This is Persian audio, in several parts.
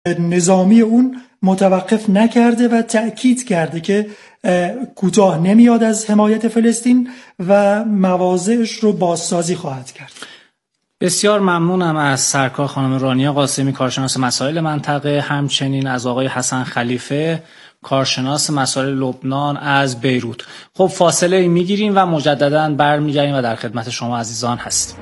نظامی اون متوقف نکرده و تأکید کرده که کوتاه نمیاد از حمایت فلسطین و مواضعش رو بازسازی خواهد کرد. بسیار ممنونم از سرکار خانم رانیا قاسمی، کارشناس مسائل منطقه، همچنین از آقای حسن خلیفه، کارشناس مسائل لبنان از بیروت. خب فاصله میگیریم و مجددا برمیگردیم و در خدمت شما عزیزان هستیم.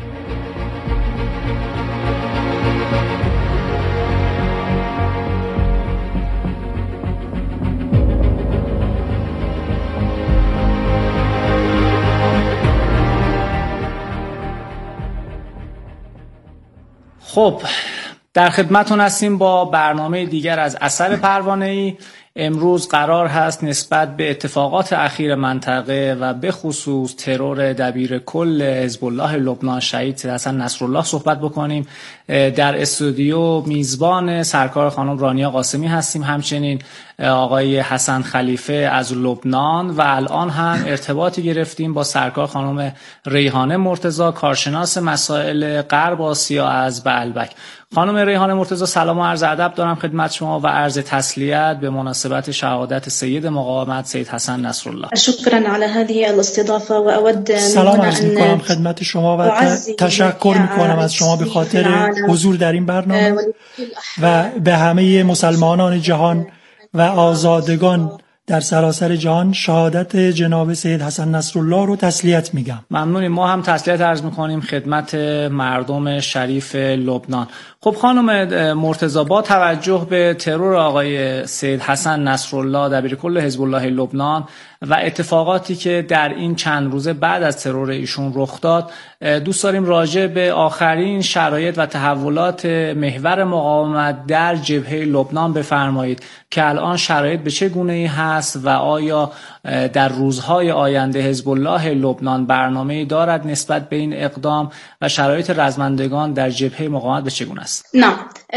خب در خدمتون هستیم با برنامه دیگر از اثر پروانه‌ای. امروز قرار هست نسبت به اتفاقات اخیر منطقه و به خصوص ترور دبیر کل حزب الله لبنان شهید حسن نصرالله صحبت بکنیم. در استودیو میزبان سرکار خانم رانیا قاسمی هستیم، همچنین آقای حسن خلیفه از لبنان و الان هم ارتباطی گرفتیم با سرکار خانم ریحانه مرتضی، کارشناس مسائل غرب آسیا از بعلبک. خانم ریحانه مرتضی سلام و عرض ادب دارم خدمت شما و عرض تسلیت به مناسبت شهادت سید مقاومت سید حسن نصرالله. شکرا علی هذه الاستضافه و اود سلام عرض می‌کنم خدمت شما و تشکر می‌کنم از شما به خاطر حضور در این برنامه و به همه مسلمانان جهان و آزادگان در سراسر جهان شهادت جناب سید حسن نصرالله رو تسلیت میگم. ممنونیم. ما هم تسلیت عرض میکنیم خدمت مردم شریف لبنان. خب خانم مرتضی، با توجه به ترور آقای سید حسن نصرالله دبیر کل حزب الله لبنان و اتفاقاتی که در این چند روزه بعد از ترور ایشون رخ داد، دوست داریم راجع به آخرین شرایط و تحولات محور مقاومت در جبهه لبنان بفرمایید که الان شرایط به چه گونه‌ای هست و آیا در روزهای آینده حزب الله لبنان برنامه‌ای دارد نسبت به این اقدام و شرایط رزمندگان در جبهه مقاومت به چگونه است؟ نه،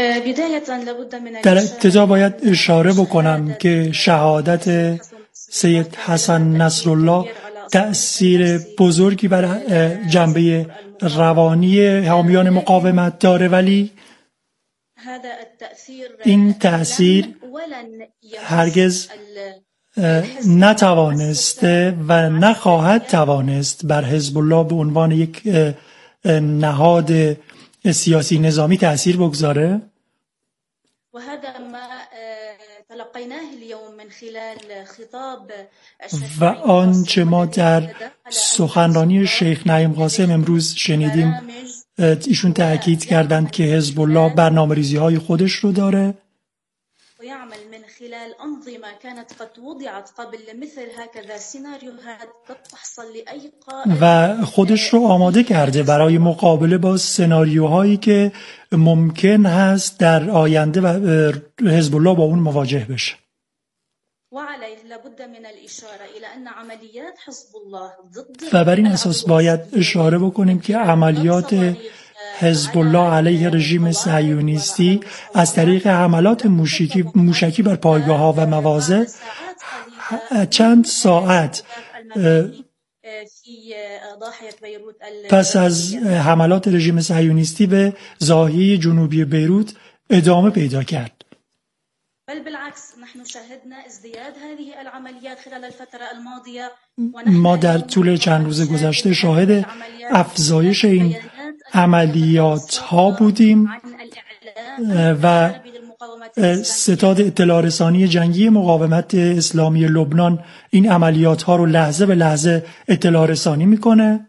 در ابتدا باید اشاره بکنم که شهادت سید حسن نصرالله تأثیر بزرگی بر جنبه روانی حامیان مقاومت داره، ولی این تأثیر هرگز نتوانسته و نخواهد توانست بر حزب الله به عنوان یک نهاد سیاسی نظامی تأثیر بگذاره. و آنچه ما در سخنرانی شیخ نعیم قاسم امروز شنیدیم، ایشون تأکید کردند که حزب الله برنامه‌ریزی های خودش رو داره و خودش رو آماده کرده برای مقابله با سناریوهایی که ممکن هست در آینده و حزب الله با اون مواجه بشه. و بر این اساس باید اشاره بکنیم که عملیات حزب الله علیه رژیم صهیونیستی از طریق حملات موشکی بر پایگاه‌ها و مواضع چند ساعت پس از حملات رژیم صهیونیستی به زاویه جنوبی بیروت ادامه پیدا کرد. ما در طول چند روز گذشته شاهد افزایش این عملیات ها بودیم و ستاد اطلاع رسانی جنگی مقاومت اسلامی لبنان این عملیات ها رو لحظه به لحظه اطلاع رسانی میکنه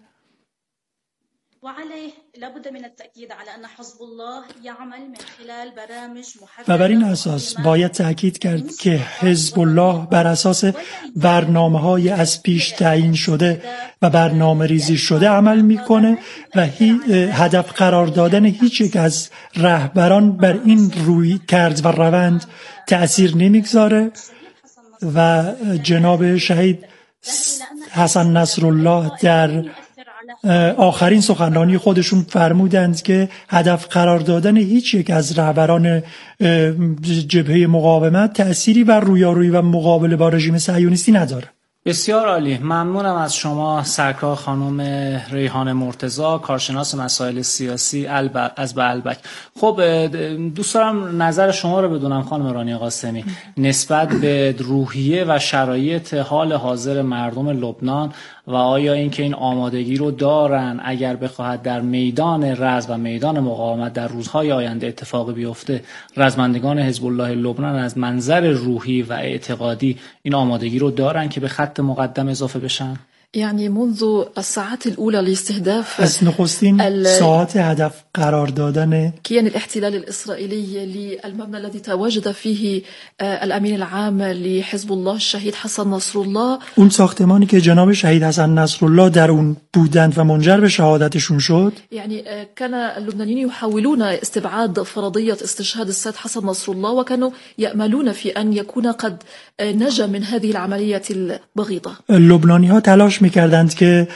و بر این اساس باید تأکید کرد که حزب الله بر اساس برنامه‌های از پیش تعیین شده و برنامه ریزی شده عمل میکنه و هدف قرار دادن هیچ یک از رهبران بر این روی کرد و روند تأثیر نمیگذاره و جناب شهید حسن نصرالله در آخرین سخنرانی خودشون فرمودند که هدف قرار دادن هیچ یک از رهبران جبهه مقاومت تأثیری بر رویارویی و مقابله با رژیم صهیونیستی نداره. بسیار عالی. ممنونم از شما سرکار خانم ریحانه مرتضی، کارشناس مسائل سیاسی از بعلبک. خب دوست دارم نظر شما رو بدونم خانم رانی قاسمی نسبت به روحیه و شرایط حال حاضر مردم لبنان و آیا اینکه این آمادگی رو دارن اگر بخواهد در میدان رزم و میدان مقاومت در روزهای آینده اتفاقی بیفته رزمندگان حزب الله لبنان از منظر روحی و اعتقادی این آمادگی رو دارن که به خط مقدم اضافه بشن؟ يعني منذ الساعات الأولى لاستهداف از نخستین ساعات هدف قرار دادن كيان الاحتلال الإسرائيلي للمبنى الذي تواجد فيه الأمين العام لحزب الله الشهيد حسن نصر الله، اون ساختمانی که جناب شهید حسن نصرالله در اون بودند و منجر به شهادتشون شد، يعني كان اللبنانيين يحاولون استبعاد فرضية استشهاد السيد حسن نصر الله وكانوا يأملون في أن يكون قد نجا من هذه العملية البغيضة. لبنانی‌ها تلاش می‌کردند که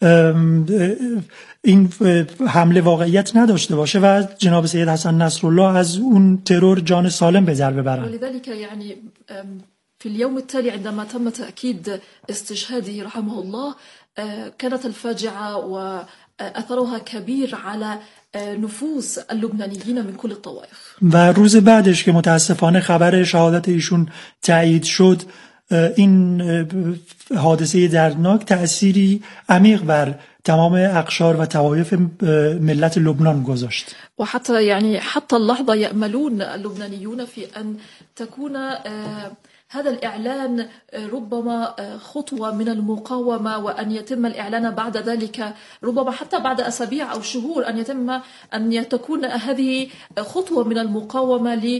این حمله واقعیت نداشته باشه و جناب سید حسن نصرالله از اون ترور جان سالم به در ببرند. ولذلك يعني في اليوم التالي عندما تم تأكيد استشهاده رحمه الله كانت الفاجعة وأثرها كبير على نفوس اللبنانيين من كل الطوائف. و روز بعدش که متاسفانه خبر شهادت ایشون تایید شد، این حادثه دردناک تأثیری عمیق بر تمام اقشار و طوایف ملت لبنان گذاشت. وحتى يعني حتى اللحظة يأملون اللبنانيون في أن تكون هذا الإعلان ربما خطوة من المقاومة وأن يتم الإعلان بعد ذلك ربما حتى بعد أسابيع أو شهور أن تكون هذه خطوة من المقاومة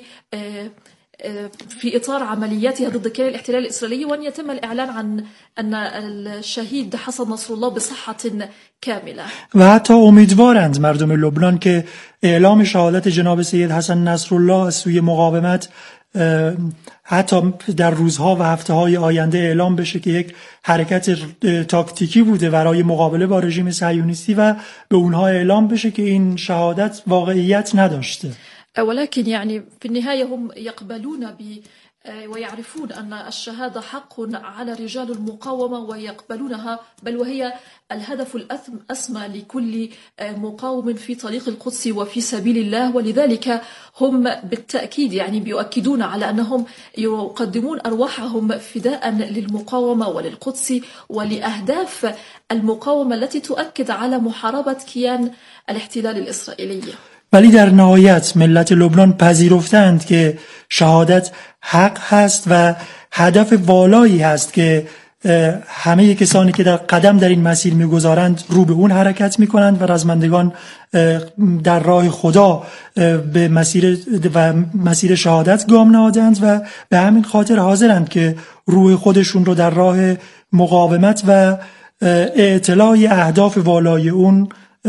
في إطار عملياتها ضد كيان الاحتلال الإسرائيلي وأن يتم الإعلان عن أن الشهيد حسن نصر الله بصحة كاملة. و حتی امیدوارند مردم لبنان که اعلام شهادت جناب سید حسن نصرالله از سوی مقاومت حتی در روزها و هفته‌های آینده اعلام بشه که یک حرکت تاکتیکی بوده برای مقابله با رژیم صهیونیستی و به اونها اعلام بشه که این شهادت واقعیت نداشته. ولكن يعني في النهاية هم يقبلون ويعرفون أن الشهادة حق على رجال المقاومة ويقبلونها، بل وهي الهدف الأسمى لكل مقاوم في طريق القدس وفي سبيل الله. ولذلك هم بالتأكيد يعني بيؤكدون على أنهم يقدمون أرواحهم فداء للمقاومة وللقدس ولأهداف المقاومة التي تؤكد على محاربة كيان الاحتلال الإسرائيلي. ولی در نهایت ملت لبنان پذیرفتند که شهادت حق هست و هدف والایی هست که همه کسانی که در قدم در این مسیر میگذارند رو به اون حرکت میکنند و رزمندگان در راه خدا به مسیر شهادت گام نهادند و به همین خاطر حاضرند که روح خودشون رو در راه مقاومت و اطلاع اهداف والای اون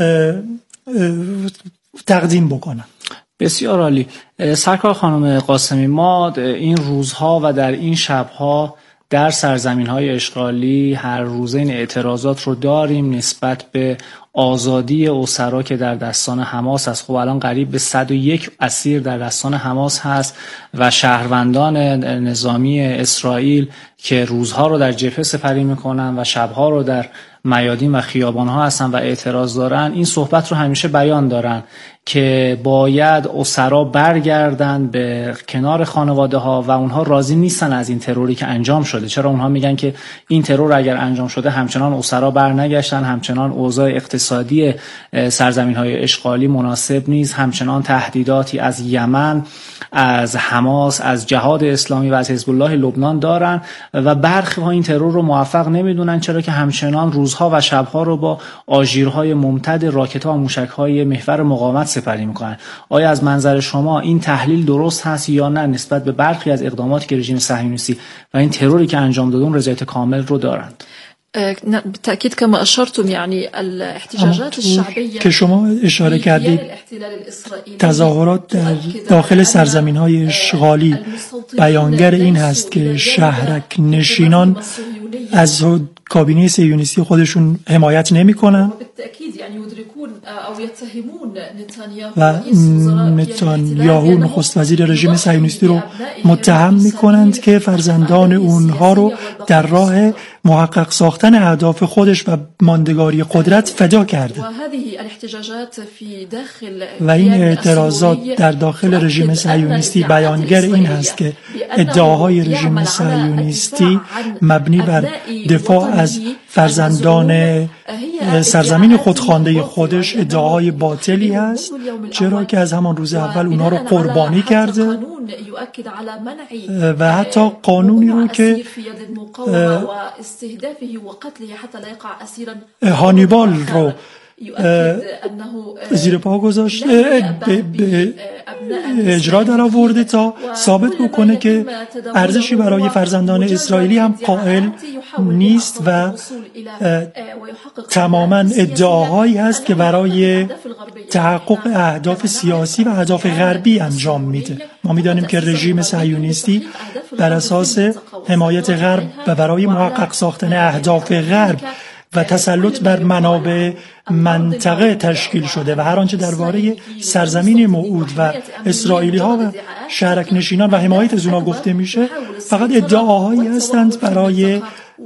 تقدیم بکنن. بسیار عالی. سرکار خانم قاسمی، ما این روزها و در این شبها در سرزمین‌های اشغالی هر روزه این اعتراضات رو داریم نسبت به آزادی اسرا که در دستان حماس است. خب الان قریب به 101 اسیر در دستان حماس هست و شهروندان نظامی اسرائیل که روزها رو در جبهه سپری میکنن و شبها رو در میادین و خیابان‌ها هستن و اعتراض دارن، این صحبت رو همیشه بیان دارن که باید اسرا برگردن به کنار خانواده ها و اونها راضی نیستن از این تروری که انجام شده. چرا اونها میگن که این ترور اگر انجام شده همچنان اسرا برنگشتن، همچنان اوضاع اقتصادی سرزمین‌های اشغالی مناسب نیست، همچنان تهدیداتی از یمن، از حماس، از جهاد اسلامی و از حزب الله لبنان دارن و برخی ها این ترور رو موفق نمیدونن، چرا که همچنان روزها و شبها رو با آژیرهای ممتد راکت‌ها و موشک‌های محور مقاومت سپری میکنن. آیا از منظر شما این تحلیل درست هست یا نه نسبت به برخی از اقداماتی که رژیم صهیونیستی و این تروری که انجام داده اون رضایت کامل رو دارند؟ بالتأكيد كما أشرتم يعني الاحتجاجات الشعبية که شما اشاره کردید تظاهرات در داخل سرزمین‌های اشغالی بیانگر این هست که شهرک نشینان از کابینه صهیونیستی خودشون حمایت نمی‌کنن و نتانیاهو نخست وزیر رژیم صهیونیستی رو متهم می‌کنند که فرزندان اونها رو در راه محقق ساختن اهداف خودش و ماندگاری قدرت فدا کرده. و این اعتراضات در داخل رژیم صهیونیستی بیانگر این هست که ادعاهای رژیم صهیونیستی مبنی بر دفاع از فرزندان سرزمین خودخوانده خودش ادعاهای باطلی هست، چرا که از همان روز اول اونا رو قربانی کرده و حتی قانونی رو که هانیبال رو زیر پا گذاشته اجرا در آورده تا ثابت بکنه که ارزشی برای فرزندان اسرائیلی هم قائل نیست و تماما ادعاهایی هست که برای تحقق اهداف سیاسی و اهداف غربی انجام میده. ما میدانیم که رژیم صهیونیستی بر اساس حمایت غرب و برای محقق ساختن اهداف غرب و تسلط بر منابع منطقه تشکیل شده و هر آنچه درباره سرزمین موعود و اسرائیلی ها و شهرک نشینان و حمایت از اونا گفته میشه فقط ادعاهایی هستند برای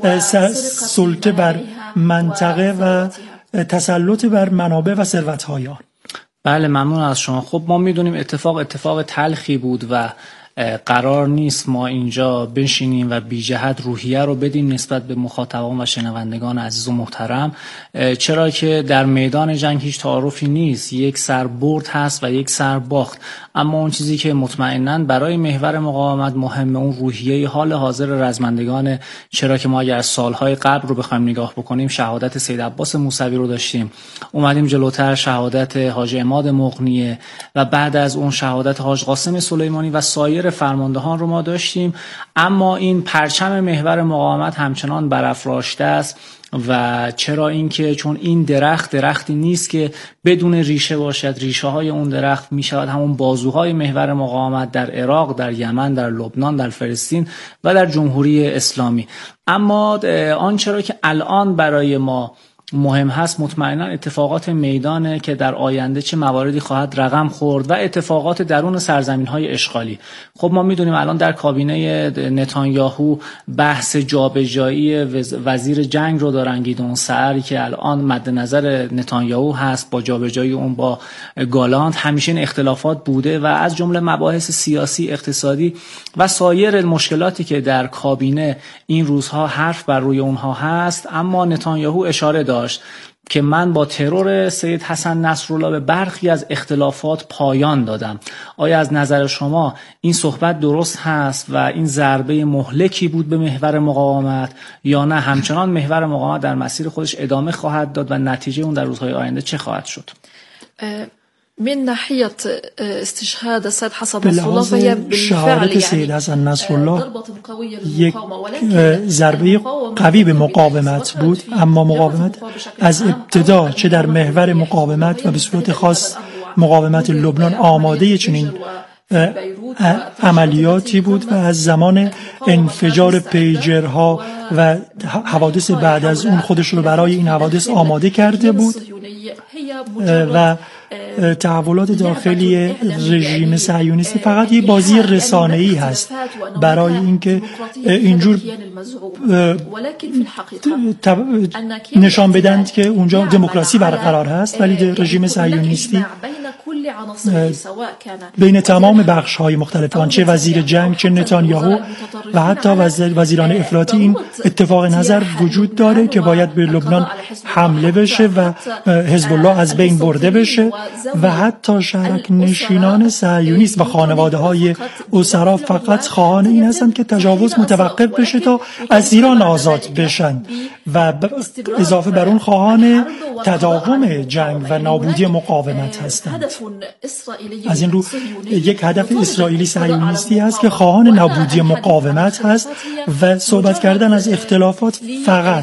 سلطه بر منطقه و تسلط بر منابع و ثروت‌های آن. بله، ممنون از شما. خب ما میدونیم اتفاق تلخی بود و قرار نیست ما اینجا بنشینیم و بی جهت روحیه رو بدیم نسبت به مخاطبان و شنوندگان عزیز و محترم، چرا که در میدان جنگ هیچ تعارفی نیست، یک سر برد هست و یک سر باخت. اما اون چیزی که مطمئناً برای محور مقاومت مهمه اون روحیه حال حاضر رزمندگان، چرا که ما اگر از سالهای قبل رو بخوایم نگاه بکنیم شهادت سید عباس موسوی رو داشتیم، اومدیم جلوتر شهادت حاج عماد مقنیه و بعد از اون شهادت حاج قاسم سلیمانی و سایر فرماندهان رو ما داشتیم. اما این پرچم محور مقاومت همچنان برافراشته است و چرا اینکه چون این درختی نیست که بدون ریشه باشد. ریشه های اون درخت می شود همون بازوهای محور مقاومت در عراق، در یمن، در لبنان، در فلسطین و در جمهوری اسلامی. اما آنچه را که الان برای ما مهم هست مطمئنا اتفاقات میدانه که در آینده چه مواردی خواهد رقم خورد و اتفاقات درون سرزمین‌های اشغالی. خب ما میدونیم الان در کابینه نتانیاهو بحث جابجایی وزیر جنگ رو دارن، گیدون سعری که الان مد نظر نتانیاهو هست با جابجایی اون با گالانت. همیشه این اختلافات بوده و از جمله مباحث سیاسی، اقتصادی و سایر مشکلاتی که در کابینه این روزها حرف بر روی اونها هست. اما نتانیاهو اشاره داشت که من با ترور سید حسن نصرالله به برخی از اختلافات پایان دادم. آیا از نظر شما این صحبت درست هست و این ضربه مهلکی بود به محور مقاومت یا نه همچنان محور مقاومت در مسیر خودش ادامه خواهد داد و نتیجه اون در روزهای آینده چه خواهد شد؟ من ناحية استشهاد السيد حسن نصر الله فهي بالفعل يعني ضربة قوية یک ضربه قوی به مقاومت بود، اما مقاومت از ابتدا چه در محور مقاومت و به صورت خاص مقاومت لبنان آماده چنین عملیاتی بود و از زمان انفجار پیجرها و حوادث بعد از اون خودش رو برای این حوادث آماده کرده بود و تحولات داخلی رژیم صهیونیستی فقط یک بازی رسانه‌ای هست برای اینکه اینجور نشان بدند که اونجا دموکراسی برقرار هست، ولی رژیم صهیونیستی بین تمام بخش‌های مختلف آن، چه وزیر جنگ، چه نتانیاهو و حتی وزیران افراطی، این اتفاق نظر وجود داره که باید به لبنان حمله بشه و حزب الله از بین برده بشه و حتی شهرک نشینان صهیونیست و خانواده‌های اسرا فقط خواهان این هستند که تجاوز متوقف بشه تا اسیران آزاد بشن و اضافه بر اون خواهان تداوم جنگ و نابودی مقاومت هستند. از این رو یک هدف اسرائیلی صهیونیستی هست که خواهان نابودی مقاومت هست و صحبت کردن از اختلافات فقط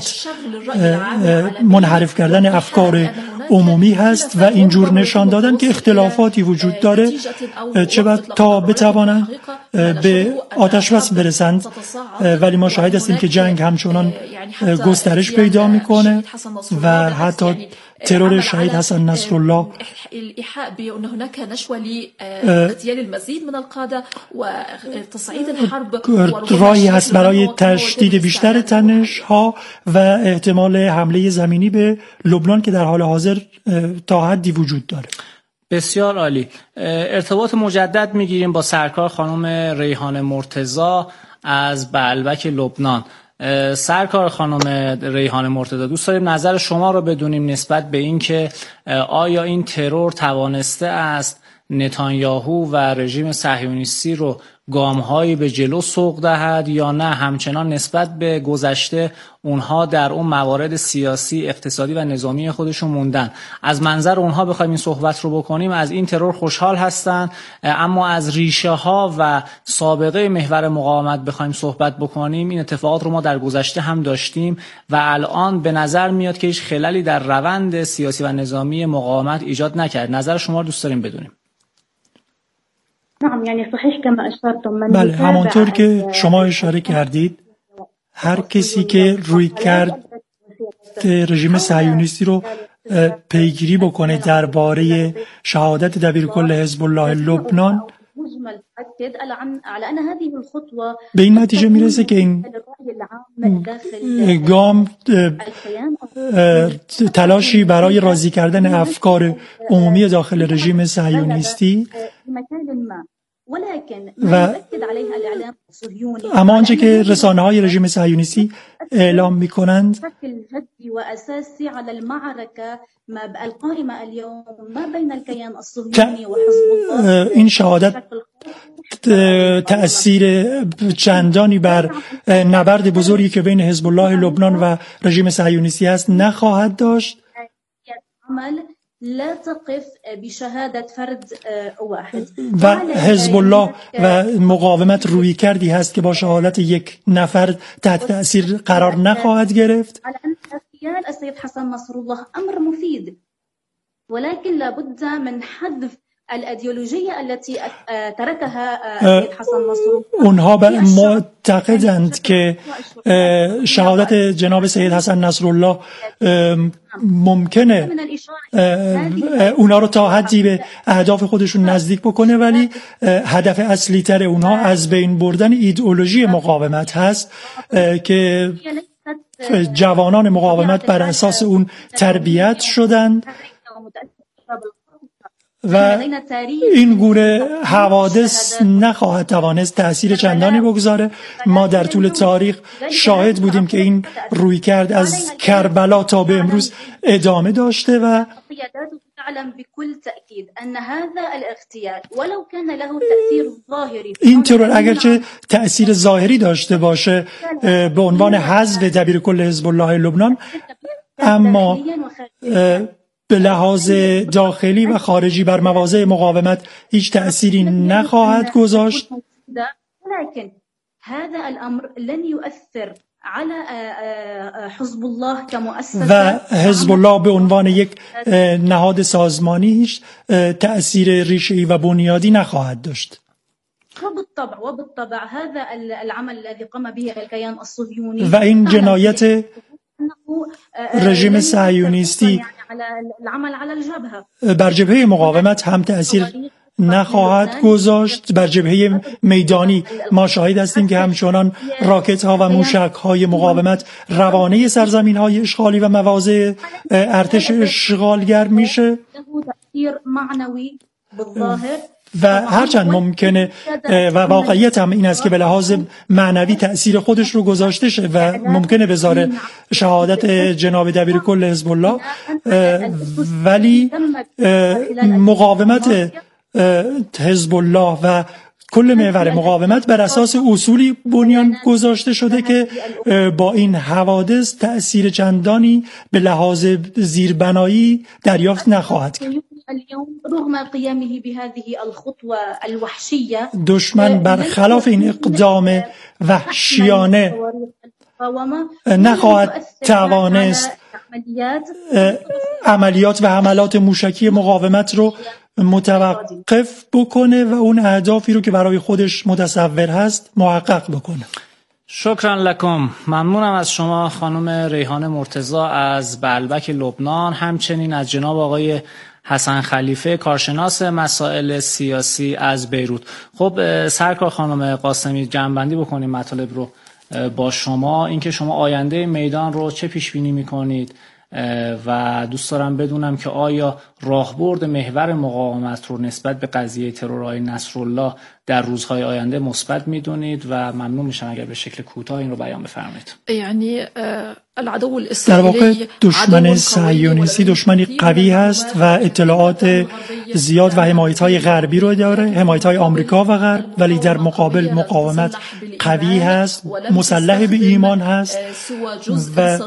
منحرف کردن افکار عمومی هست و اینجور نشان دادن که اختلافاتی وجود داره چه تا بتوانند به آتش بس برسند، ولی ما شاهد هستیم که جنگ همچنان گسترش پیدا میکنه و حتی ترور شهید حسن نصرالله الإيحاء بأن هناك نشوة لاغتيال المزيد من القادة وتصعيد الحرب راهی هست برای تشدید بیشتر تنش‌ها و احتمال حمله زمینی به لبنان که در حال حاضر تا حدی وجود داره. بسیار عالی. ارتباط مجدد میگیریم با سرکار خانم ریحانه مرتضی از بلبک لبنان. سرکار خانم ریحانه مرتضی، دوست داریم نظر شما رو بدونیم نسبت به این که آیا این ترور توانسته است نتانیاهو و رژیم صهیونیستی رو گام‌هایی به جلو سوق دهد یا نه همچنان نسبت به گذشته اونها در اون موارد سیاسی، اقتصادی و نظامی خودشون موندن. از منظر اونها بخوایم این صحبت رو بکنیم، از این ترور خوشحال هستن، اما از ریشه ها و سابقه محور مقاومت بخوایم صحبت بکنیم، این اتفاقات رو ما در گذشته هم داشتیم و الان به نظر میاد که هیچ خللی در روند سیاسی و نظامی مقاومت ایجاد نکرد. نظر شما رو دوست داریم بدونیم. بله، همانطور که شما اشاره کردید، هر کسی که روی کرد رژیم صهیونیستی رو پیگیری بکنه درباره شهادت دبیرکل حزب الله لبنان به این نتیجه میرسه که این گام تلاشی برای راضی کردن افکار عمومی داخل رژیم صهیونیستی و اما آنچه که رسانه‌های رژیم صهیونیستی اعلام می‌کنند این شهادت تأثیر چندانی بر نبرد بزرگی که بین حزب الله لبنان و رژیم صهیونیستی است نخواهد داشت. لا تقف بشهادة فرد واحد و حزب الله و مقاومت روی کردی هست که با شهادت یک نفر تحت تأثیر قرار نخواهد گرفت. على أن اغتيال السيد حسن نصر الله أمر مفيد ولكن لابد من حذف الایدئولوژی التي تركها السيد حسن نصر الله. اونها معتقدند که شهادت جناب سید حسن نصرالله ممکنه اونا رو تا حدی به اهداف خودشون نزدیک بکنه، ولی هدف اصلی تر اونها از بین بردن ایدئولوژی مقاومت هست که جوانان مقاومت بر اساس اون تربیت شدند و این گونه حوادث نخواهد توانست تأثیر چندانی بگذاره. ما در طول تاریخ شاهد بودیم که این رویکرد از کربلا تا به امروز ادامه داشته و این ترور اگرچه تأثیر ظاهری داشته باشه به عنوان حذف دبیرکل حزب الله لبنان، اما به لحاظ داخلی و خارجی بر مواضع مقاومت هیچ تأثیری نخواهد گذاشت. لكن هذا الأمر لن يؤثر على حزب الله كمؤسسة و حزب الله به عنوان یک نهاد سازمانی هیچ تأثیر ریشه‌ای و بنیادی نخواهد داشت. وبالطبع هذا العمل الذي قام به الكيان الصهيوني و این جنایت رژیم صهیونیستی بر جبهه مقاومت هم تأثیر نخواهد گذاشت. بر جبهه میدانی ما شاهد هستیم که همچنان راکت ها و موشک های مقاومت روانه سرزمین های اشغالی و مواضع ارتش اشغالگر میشه و هرچند ممکنه و واقعیت هم این است که به لحاظ معنوی تأثیر خودش رو گذاشته شه و ممکنه بذاره شهادت جناب دبیرکل حزب الله، ولی مقاومت حزب الله و کل محور مقاومت بر اساس اصولی بنیان گذاشته شده که با این حوادث تأثیر چندانی به لحاظ زیربنایی دریافت نخواهد کرد. دشمن برخلاف این اقدام وحشیانه نخواهد توانست عملیات و حملات موشکی مقاومت رو متوقف بکنه و اون اهدافی رو که برای خودش متصور هست محقق بکنه. شکرا لکم. ممنونم از شما خانم ریحانه مرتضی از بعلبک لبنان، همچنین از جناب آقای حسن خلیفه کارشناس مسائل سیاسی از بیروت. خب سرکار خانم قاسمی، جمع‌بندی بکنیم مطالب رو با شما. اینکه شما آینده میدان رو چه پیش بینی می‌کنید و دوست دارم بدونم که آیا راهبرد محور مقاومت رو نسبت به قضیه ترور آقای نصرالله در روزهای آینده مثبت میدونید و ممنون میشم اگر به شکل کوتاه این رو بیان بفرمایید. یعنی در واقع دشمن صهیونیستی دشمنی قوی هست و اطلاعات زیاد و حمایت‌های غربی رو داره، حمایت‌های آمریکا و غرب، ولی در مقابل مقاومت قوی هست، مسلح به ایمان هست و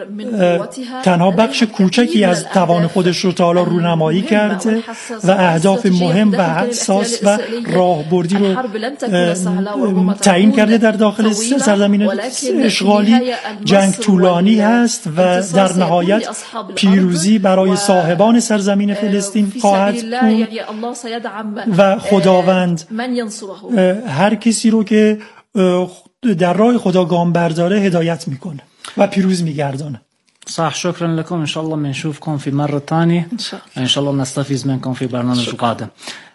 تنها بخش کوچکی از توان خودش رو تا حالا رونمایی کرده و اهداف مهم و حساس و راهبردی رو تعیین کرده در داخل سرزمین اشغالی. جنگ طولانی هست و در نهایت پیروزی برای صاحبان سرزمین فلسطین خواهد بود و خداوند هر کسی رو که در راه خدا گام برداره هدایت میکنه و پیروز میگردانه. صح. شكرا لكم. إن شاء الله بنشوفكم في مرة تانية إن شاء الله نستفيد منكم في برنامج القادم.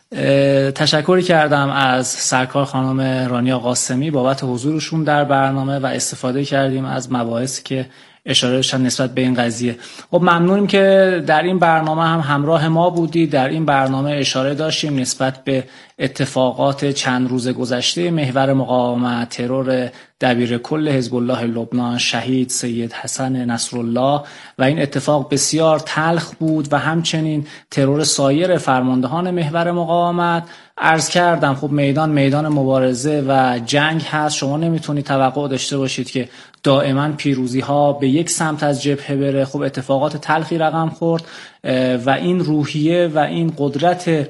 تشکر کردم از سرکار خانم رانیا قاسمی بابت حضورشون در برنامه و استفاده کردیم از مباحثی که اشاره شد نسبت به این قضیه. خب ممنونیم که در این برنامه هم همراه ما بودید. در این برنامه اشاره داشتیم نسبت به اتفاقات چند روز گذشته محور مقاومت، ترور دبیر کل حزب الله لبنان شهید سید حسن نصرالله و این اتفاق بسیار تلخ بود و همچنین ترور سایر فرماندهان محور مقاومت. عرض کردم خب میدان مبارزه و جنگ هست. شما نمیتونید توقع داشته باشید که دائما پیروزی ها به یک سمت از جبهه بره. خب اتفاقات تلخی رقم خورد و این روحیه و این قدرت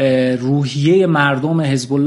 روحیه مردم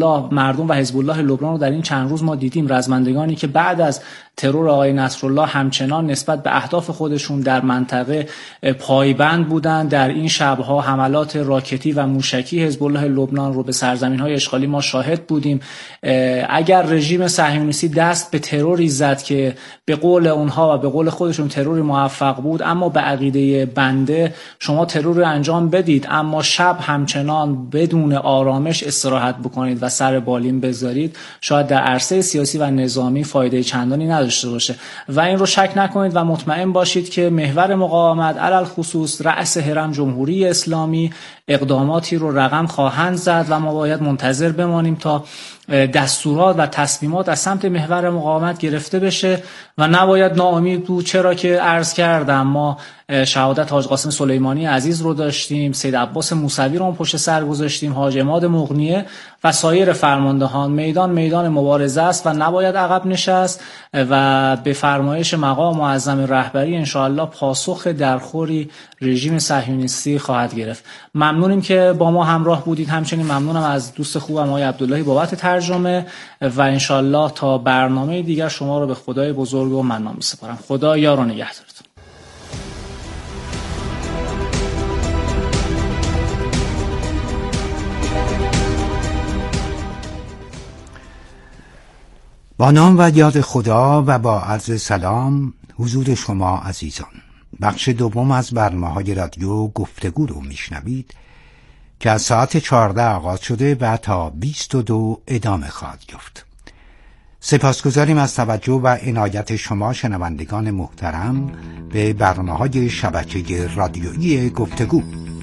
و حزب الله لبنان رو در این چند روز ما دیدیم. رزمندگانی که بعد از ترور آقای نصرالله همچنان نسبت به اهداف خودشون در منطقه پایبند بودند. در این شبها حملات راکتی و موشکی حزب الله لبنان رو به سرزمین‌های اشغالی ما شاهد بودیم. اگر رژیم صهیونیستی دست به تروری زد که به قول اونها و به قول خودشون تروری موفق بود، اما به عقیده بنده شما ترور رو انجام بدید اما شب همچنان بدون آرامش استراحت بکنید و سر بالین بذارید، شاید در عرصه سیاسی و نظامی فایده چندانی نداشته باشه. و این رو شک نکنید و مطمئن باشید که محور مقاومت علل خصوص رأس هرم جمهوری اسلامی اقداماتی رو رقم خواهند زد و ما باید منتظر بمانیم تا دستورات و تصمیمات از سمت محور مقاومت گرفته بشه و نباید ناامید بود. چرا که عرض کردم ما شهادت حاج قاسم سلیمانی عزیز رو داشتیم، سید عباس موسوی رو پشت سر گذاشتیم، حاج عماد مغنیه و سایر فرماندهان. میدان مبارزه است و نباید عقب نشست و به فرمایش مقام معظم رهبری ان شاء الله پاسخ درخوری رژیم صهیونیستی خواهد گرفت. ممنونیم که با ما همراه بودید. همچنین ممنونم از دوست خوبم آقای عبداللهی بابت ترجمه و ان شاء الله تا برنامه دیگر شما رو به خدای بزرگ و منان می‌سپارم. خدا یار و نگهدارتون. با نام و یاد خدا و با عرض سلام حضور شما عزیزان. بخش دوم از برنامه‌های رادیو گفتگو رو میشنوید که از ساعت 14 آغاز شده و تا 22 ادامه خواهد یافت. سپاسگزاریم از توجه و عنایت شما شنوندگان محترم به برنامه‌های شبکه رادیویی گفتگو.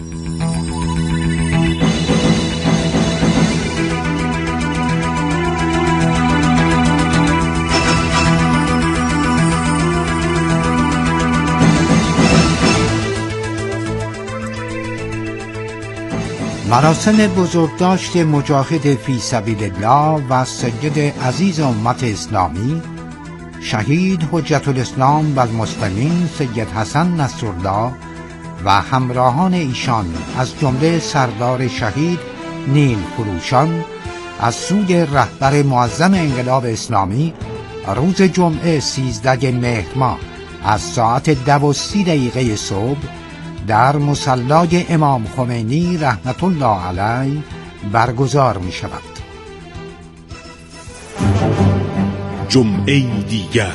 مراسم بزرگداشت مجاهد فی سبیل الله و سید عزیز امت اسلامی شهید حجت الاسلام و المسلمین سید حسن نصرالله و همراهان ایشان از جمله سردار شهید نیل فروشان از سوی رهبر معظم انقلاب اسلامی روز جمعه 13 مهر ماه از ساعت 12:30 صبح در مصلی امام خمینی رحمت الله علیه برگزار می شود. جمعه دیگر،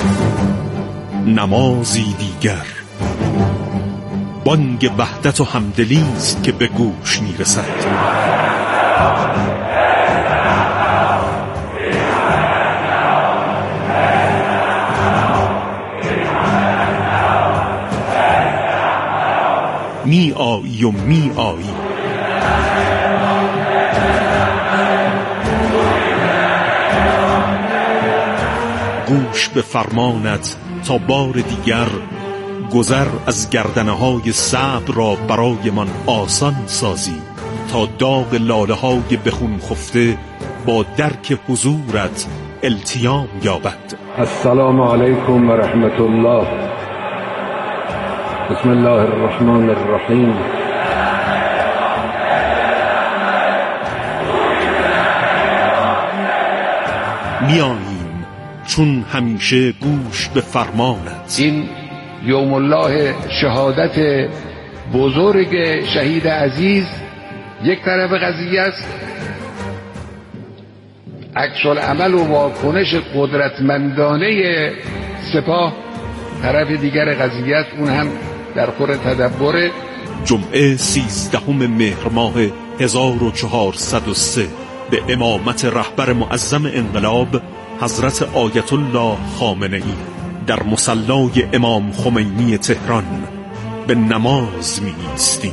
نمازی دیگر، بانگ وحدت و همدلی است که به گوش میرسد. می آیی و می آیی، گوش به فرمانت تا بار دیگر گذر از گردنه‌های صبر را برای من آسان سازی، تا داغ لاله‌های بخون خفته با درک حضورت التیام یابد. السلام علیکم و رحمت الله. بسم الله الرحمن الرحیم. میاییم چون همیشه گوش به فرمانت. این یوم الله شهادت بزرگ شهید عزیز یک طرف قضیه است، عکس العمل و واکنش قدرتمندانه سپاه طرف دیگر قضیه است، اون هم در خور تدبر. جمعه 13 مهر ماه 1403 به امامت رهبر معظم انقلاب حضرت آیت الله خامنه‌ای در مصلای امام خمینی تهران به نماز می ایستیم.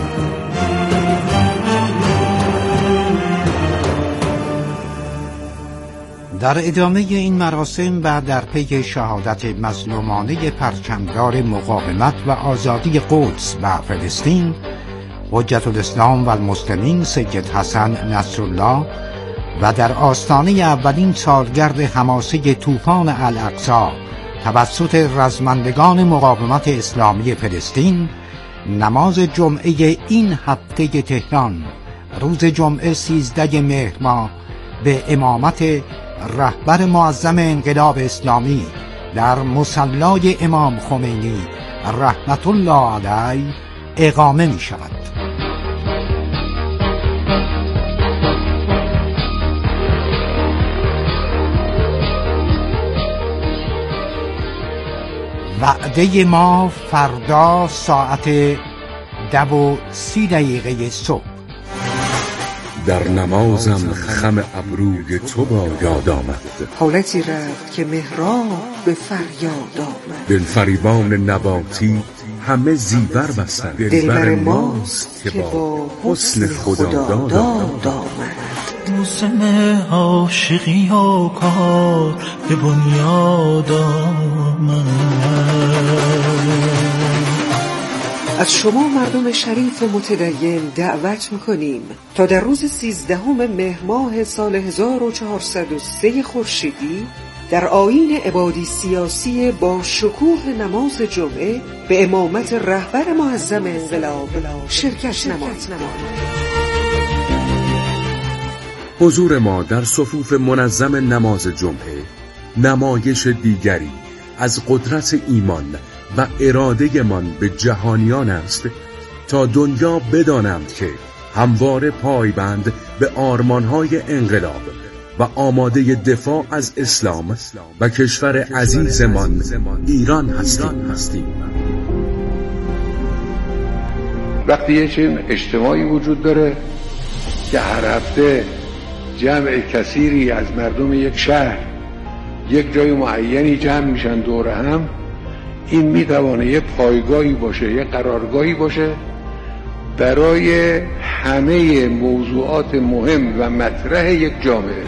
در ادامه این مراسم و در پی شهادت مظلومانه پرچمدار مقاومت و آزادی قدس و فلسطین، حجت الاسلام و المسلمین سید حسن نصرالله و در آستانه اولین سالگرد حماسه طوفان الاقصی توسط رزمندگان مقاومت اسلامی فلسطین، نماز جمعه این هفته تهران روز جمعه 13 مهر ماه به امامت رهبر معظم انقلاب اسلامی در مصلای امام خمینی رحمت الله علیه اقامه می شود. وعده ما فردا ساعت 2:30 صبح. در نمازم خم ابروی تو با یاد آمد، حالتی رفت که محراب به فریاد آمد. دلفریبان نباتی همه زیور بستند، دلبر ماست که با حسن خداداد آمد. موسم عاشقی و کار به بنیاد آمد. از شما مردم شریف و متدین دعوت میکنیم تا در روز 13 مهر ماه سال 1403 خورشیدی در آیین عبادی سیاسی با شکوه نماز جمعه به امامت رهبر معظم انقلاب شرکت نمایید. حضور ما در صفوف منظم نماز جمعه نمایش دیگری از قدرت ایمان و اراده من به جهانیان است تا دنیا بدانند که همواره پایبند به آرمانهای انقلاب و آماده دفاع از اسلام و کشور عزیزمان ایران هستیم. وقتی یه چنین اجتماعی وجود داره که هر هفته جمع کثیری از مردم یک شهر یک جای معینی جمع میشن دور هم، این میتوانه یه پایگاهی باشه، یه قرارگاهی باشه برای همه موضوعات مهم و مطرح یک جامعه.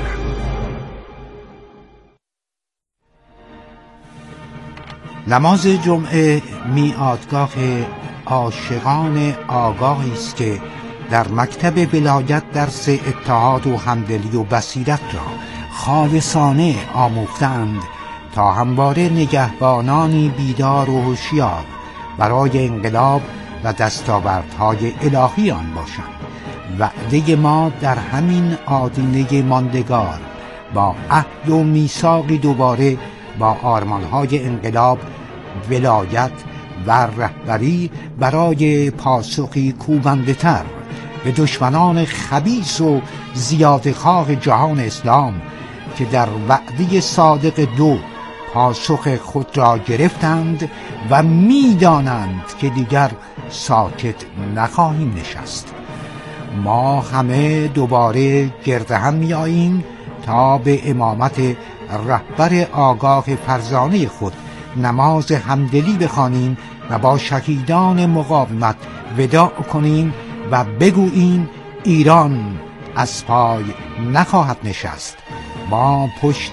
نماز جمعه میعادگاه عاشقان آگاهی است که در مکتب ولایت درس اتحاد و همدلی و بصیرت را خالصانه آموختند تا همواره نگهبانانی بیدار و هوشیار برای انقلاب و دستاوردهای الهی آن باشند. وعده ما در همین آدینه ماندگار با عهد و میثاقی دوباره با آرمانهای انقلاب، ولایت و رهبری برای پاسخی کوبنده‌تر به دشمنان خبیث و زیادخواه جهان اسلام که در وعده صادق دو پاسخ خود را گرفتند و می‌دانند که دیگر ساکت نخواهیم نشست. ما همه دوباره گرد هم می‌آییم تا به امامت رهبر آگاه فرزانه خود نماز همدلی بخوانیم و با شهیدان مقاومت وداع کنیم و بگوییم ایران از پای نخواهد نشست. ما پشت